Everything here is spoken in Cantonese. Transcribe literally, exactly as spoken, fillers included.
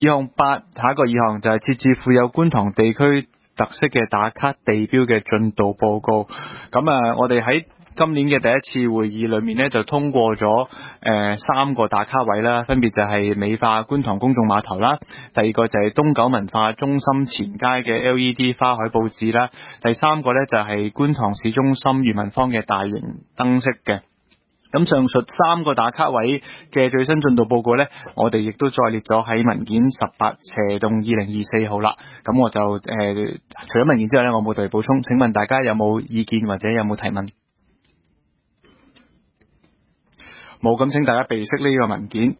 二項八，下一個二項就係設置富有觀塘地區特色嘅打卡地標嘅進度報告。咁啊，我哋喺今年嘅第一次會議裏面咧，就通過咗誒、呃、三個打卡位啦，分別就係美化觀塘公眾碼頭啦，第二個就係東九文化中心前街嘅 L E D 花海佈置啦，第三個咧就係觀塘市中心裕民坊嘅大型燈飾嘅。咁上述三個打卡位嘅最新進度報告呢，我哋亦都再列咗喺文件十八斜洞二零二四號啦。咁我就誒、呃、除咗文件之外呢，我冇特別補充。請問大家有冇意見或者有冇提問？冇，咁請大家備悉呢個文件。